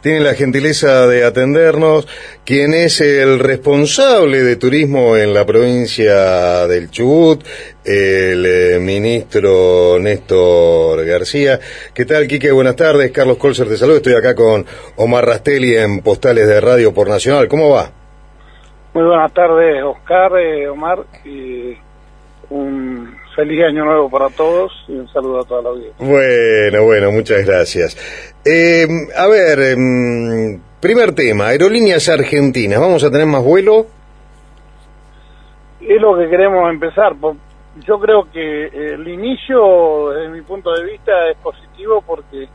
tiene la gentileza de atendernos, quien es el responsable de turismo en la provincia del Chubut, el ministro Néstor García. ¿Qué tal, Quique? Buenas tardes. Carlos Colser te saluda. Estoy acá con Omar Rastelli en Postales de Radio por Nacional. ¿Cómo va? Muy buenas tardes, Oscar, Omar, y un feliz año nuevo para todos y un saludo a toda la audiencia. Bueno, muchas gracias. Primer tema, Aerolíneas Argentinas, ¿vamos a tener más vuelo? Es lo que queremos empezar. Yo creo que el inicio, desde mi punto de vista, es positivo porque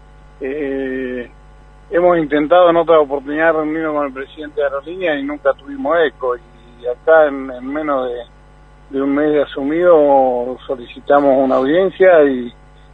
hemos intentado en otra oportunidad reunirnos con el presidente de Aerolíneas y nunca tuvimos eco. Y acá en menos de un mes de asumido solicitamos una audiencia y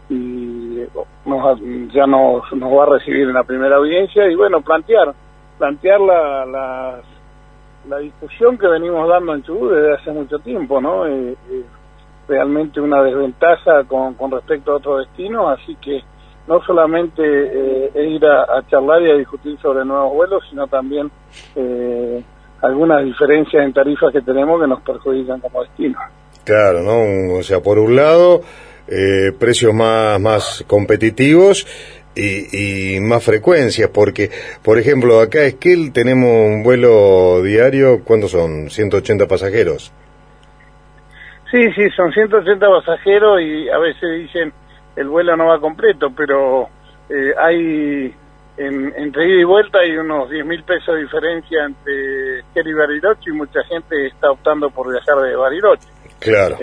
ya nos va a recibir en la primera audiencia y bueno, plantear la discusión que venimos dando en Chubut desde hace mucho tiempo, ¿no? Realmente una desventaja con respecto a otros destinos, así que no solamente es ir a charlar y a discutir sobre nuevos vuelos, sino también algunas diferencias en tarifas que tenemos que nos perjudican como destino. Claro, ¿no? O sea, por un lado, precios más competitivos y más frecuencias, porque, por ejemplo, acá a Esquel tenemos un vuelo diario, ¿cuántos son? 180 pasajeros. Sí, son 180 pasajeros y a veces dicen el vuelo no va completo, pero hay entre ida y vuelta hay unos 10.000 pesos de diferencia entre Esquel y Bariloche y mucha gente está optando por viajar de Bariloche. Claro.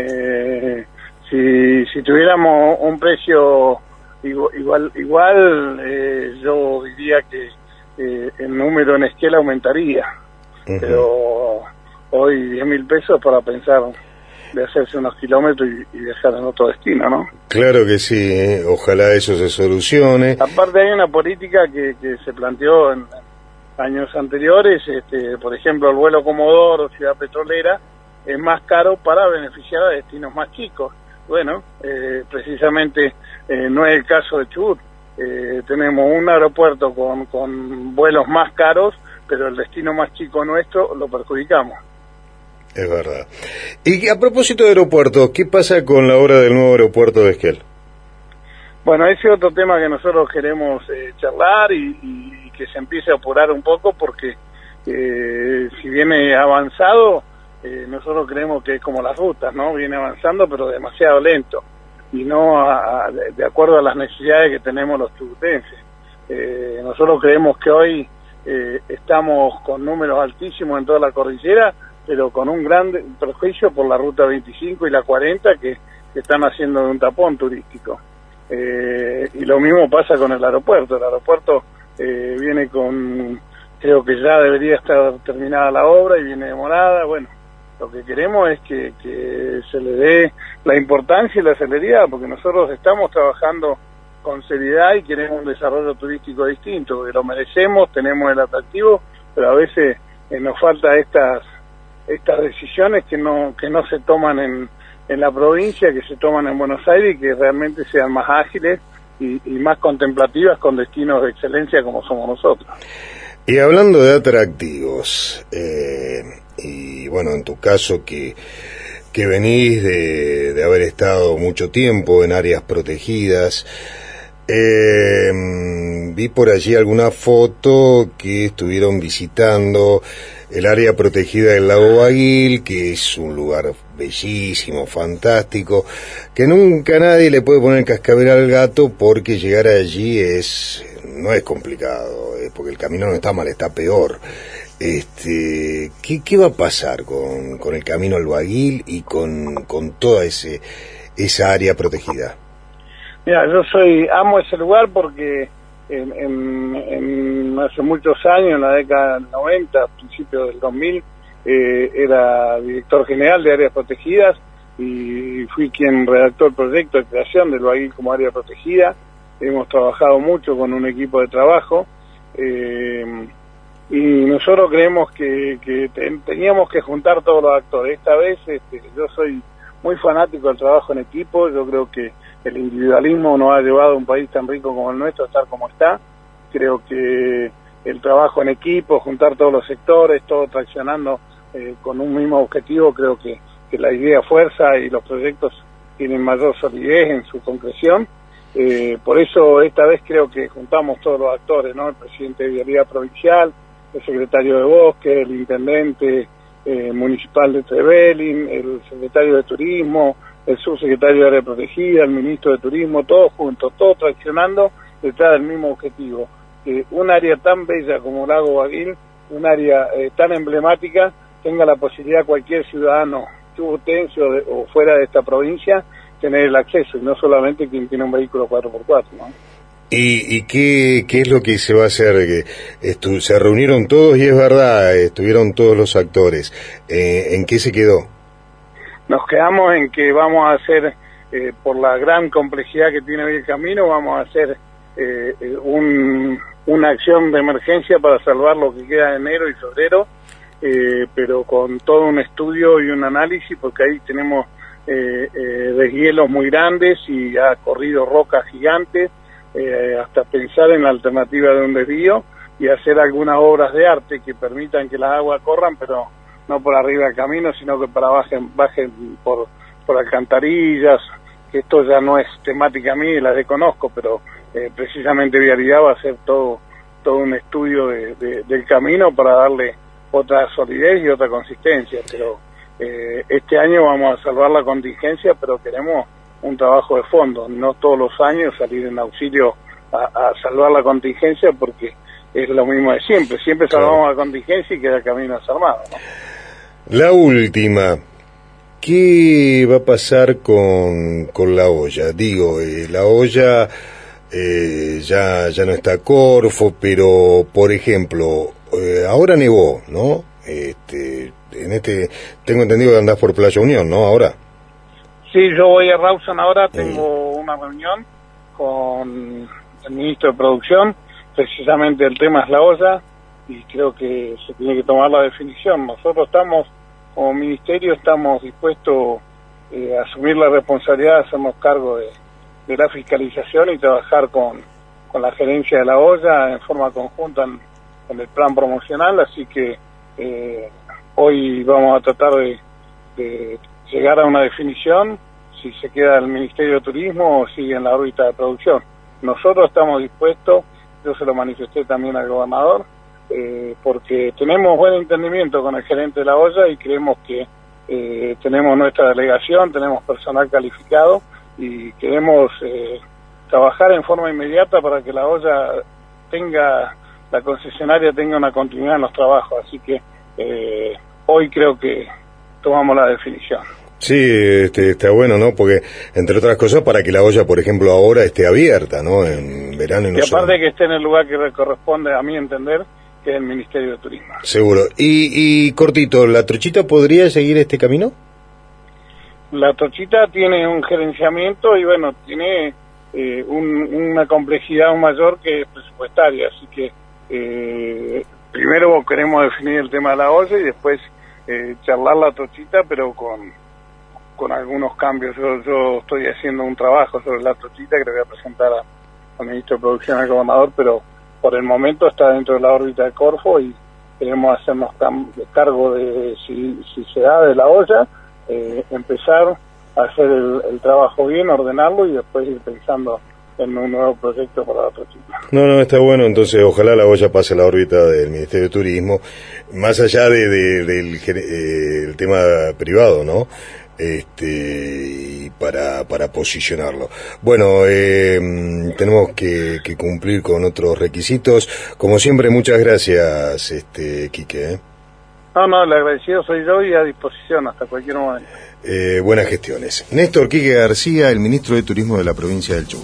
Si tuviéramos un precio igual yo diría que el número en Esquel aumentaría, pero hoy 10.000 pesos para pensar de hacerse unos kilómetros y viajar en otro destino, ¿no? Claro que sí, ojalá eso se solucione. Aparte hay una política que se planteó en años anteriores, por ejemplo el vuelo Comodoro, Ciudad Petrolera, es más caro para beneficiar a destinos más chicos. Bueno, precisamente no es el caso de Chubut. Tenemos un aeropuerto con vuelos más caros, pero el destino más chico nuestro lo perjudicamos. Es verdad. Y a propósito de aeropuertos, ¿qué pasa con la obra del nuevo aeropuerto de Esquel? Bueno, ese es otro tema que nosotros queremos charlar y que se empiece a apurar un poco porque si viene avanzado, nosotros creemos que es como las rutas, ¿no? Viene avanzando pero demasiado lento y no de acuerdo a las necesidades que tenemos los chubutenses. Nosotros creemos que hoy estamos con números altísimos en toda la cordillera, pero con un gran perjuicio por la ruta 25 y la 40 que están haciendo de un tapón turístico. Y lo mismo pasa con el aeropuerto. El aeropuerto viene creo que ya debería estar terminada la obra y viene demorada. Bueno, lo que queremos es que se le dé la importancia y la celeridad, porque nosotros estamos trabajando con seriedad y queremos un desarrollo turístico distinto, que lo merecemos, tenemos el atractivo, pero a veces nos falta estas decisiones que no se toman en la provincia, que se toman en Buenos Aires y que realmente sean más ágiles y más contemplativas con destinos de excelencia como somos nosotros. Y hablando de atractivos, y bueno, en tu caso que venís de haber estado mucho tiempo en áreas protegidas, vi por allí alguna foto que estuvieron visitando el área protegida del lago Baguil, que es un lugar bellísimo, fantástico, que nunca nadie le puede poner cascabel al gato porque llegar allí no es complicado, porque el camino no está mal, está peor. ¿Qué va a pasar con el camino al Baguil y con toda esa área protegida? Mira, yo amo ese lugar porque hace muchos años, en la década del 90, principios del 2000, era director general de áreas protegidas y fui quien redactó el proyecto de creación del Baguil como área protegida. Hemos trabajado mucho con un equipo de trabajo y nosotros creemos que teníamos que juntar todos los actores. Esta vez yo soy muy fanático del trabajo en equipo. Yo creo que el individualismo nos ha llevado a un país tan rico como el nuestro a estar como está. Creo que el trabajo en equipo, juntar todos los sectores, todo traccionando con un mismo objetivo. Creo que la idea fuerza y los proyectos tienen mayor solidez en su concreción. Por eso esta vez creo que juntamos todos los actores, ¿no? El presidente de Vialidad Provincial, el secretario de Bosque, el intendente municipal de Trevelin, el secretario de Turismo, el subsecretario de Área Protegida, el ministro de Turismo, todos juntos, todos traccionando detrás del mismo objetivo. Un área tan bella como Lago Baguil, un área tan emblemática, tenga la posibilidad cualquier ciudadano chubutense o fuera de esta provincia tener el acceso, y no solamente quien tiene un vehículo 4x4, ¿no? ¿Y qué es lo que se va a hacer? Se reunieron todos y es verdad, estuvieron todos los actores. ¿En qué se quedó? Nos quedamos en que vamos a hacer, por la gran complejidad que tiene hoy el camino, vamos a hacer una acción de emergencia para salvar lo que queda de enero y febrero, pero con todo un estudio y un análisis, porque ahí tenemos deshielos muy grandes y ha corrido rocas gigantes, hasta pensar en la alternativa de un desvío y hacer algunas obras de arte que permitan que las aguas corran, pero no por arriba del camino, sino que para bajen por alcantarillas, que esto ya no es temática mía y la desconozco, pero precisamente Vialidad va a hacer todo un estudio del camino para darle otra solidez y otra consistencia, pero este año vamos a salvar la contingencia, pero queremos un trabajo de fondo, no todos los años salir en auxilio a salvar la contingencia, porque es lo mismo de siempre salvamos la contingencia y queda el camino desarmado, ¿no? La última, ¿qué va a pasar con la olla? Digo, la olla ya no está Corfo, pero por ejemplo, ahora nevó, ¿no? Tengo entendido que andás por Playa Unión, ¿no? Ahora. Sí, yo voy a Rawson ahora, tengo una reunión con el ministro de Producción, precisamente el tema es la olla, y creo que se tiene que tomar la definición. Nosotros como ministerio, estamos dispuestos a asumir la responsabilidad de hacernos cargo de la fiscalización y trabajar con la gerencia de la olla en forma conjunta en el plan promocional, así que hoy vamos a tratar de llegar a una definición, si se queda el Ministerio de Turismo o sigue en la órbita de producción. Nosotros estamos dispuestos, yo se lo manifesté también al gobernador, porque tenemos buen entendimiento con el gerente de la olla y creemos que tenemos nuestra delegación, tenemos personal calificado y queremos trabajar en forma inmediata para que la olla la concesionaria tenga una continuidad en los trabajos, así que hoy creo que tomamos la definición. Sí, está bueno, ¿no? Porque, entre otras cosas, para que la olla, por ejemplo, ahora esté abierta, ¿no? En verano y no. Y aparte que esté en el lugar que le corresponde, a mi entender, que es el Ministerio de Turismo. Seguro. Y cortito, ¿la Trochita podría seguir este camino? La Trochita tiene un gerenciamiento y, bueno, tiene una complejidad aún mayor que es presupuestaria, así que primero queremos definir el tema de la olla y después charlar la Trochita, pero con algunos cambios. Yo estoy haciendo un trabajo sobre la Trochita que le voy a presentar al ministro de Producción, al gobernador, pero por el momento está dentro de la órbita de Corfo y queremos hacernos cargo de si se da de la olla, empezar a hacer el trabajo bien, ordenarlo y después ir pensando en un nuevo proyecto para la Trochita. No, está bueno, entonces ojalá la olla pase a la órbita del Ministerio de Turismo, más allá del tema privado, ¿no? Y para posicionarlo. Bueno, tenemos que cumplir con otros requisitos. Como siempre, muchas gracias, Quique. No, el agradecido soy yo y a disposición hasta cualquier momento. Buenas gestiones. Néstor Quique García, el ministro de Turismo de la provincia del Chubut.